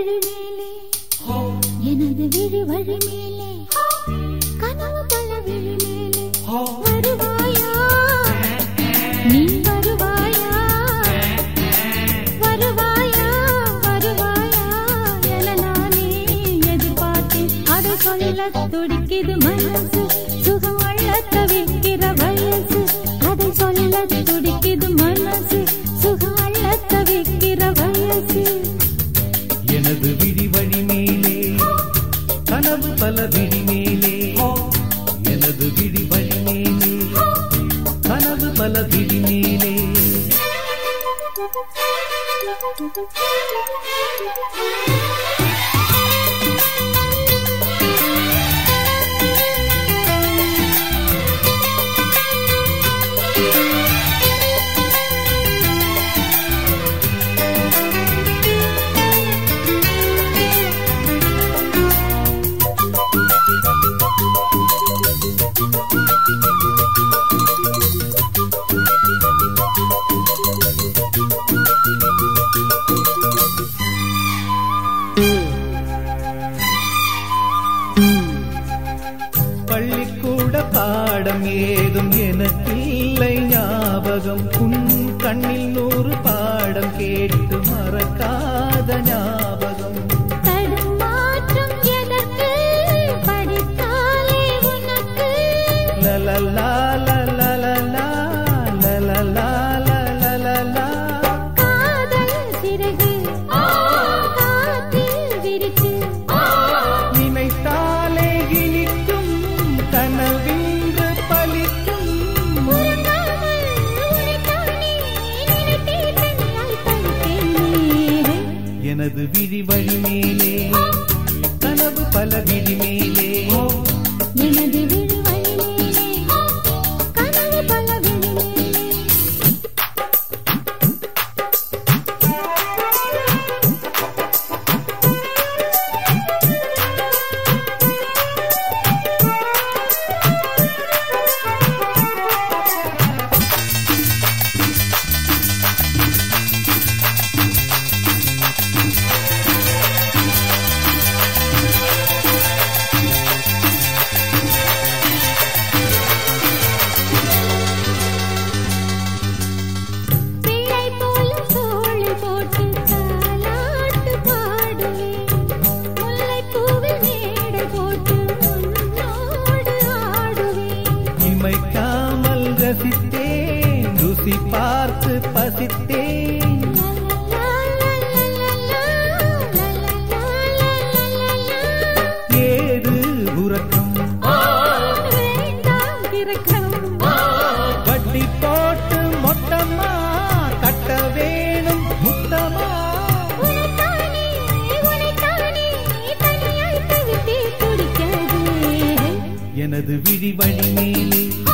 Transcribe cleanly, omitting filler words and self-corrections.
வழி மேலே எனது விழி வழி மேலே கனவு பல விழி மேலே வருவாயா நீ வருவாயா வருவாயா வருவாயா என நானே எதிர்பார்த்தேன் அதை சொல்ல துடிக்குது மனசு சுகம் அள்ள தவிக்கிற வயசு அதை சொல்ல துடிக்குது மனசு சுகம் அள்ள தவிக்கிற வயசு எனது விழி வழி மேலே கனவு பல விழி மேலே எனது விழி வழி மேலே கனவு பல விழி மேலே பள்ளிக்கூட பாடம் ஏதும் எனக்கில்லை ஞாபகம் உன் கண்ணில் 100 பாடம் கேட்டு மறக்காத ஞாபகம் தடுமாற்றம் எதற்கு படித்தாலே உனக்கு லலலா லலலா லலலா லலலா காதல் சிறகு காற்றில் விரித்து நினைத்தாலே இனிக்கும் கனவின்று பலிக்கும் உறங்காமல் உனைத்தானே நினைத்தே தனியாய் தவித்தேனே எனது விழி வழி மேலே கனவு பல விழி மேலே எனது விழி வழி மேலே கனவு பல விழி மேலே பிள்ளை போல தோளி போட்டு தாலாட்டு பாடுவேன் முல்லைப்பூவில் மேடை போட்டு உன்னோடு ஆடுவேன் இமைக்காமல் ரசித்தேன் ருசி பார்த்து பசித்தேன் ஏது உறக்கம் வேண்டாம் திறக்கம் வட்டி போட்டு மொத்தமா கட்ட வேணும் முத்தமா உனைத்தானே தனியாய் தவித்தே துடிக்காதே எனது விழி வழி மேலே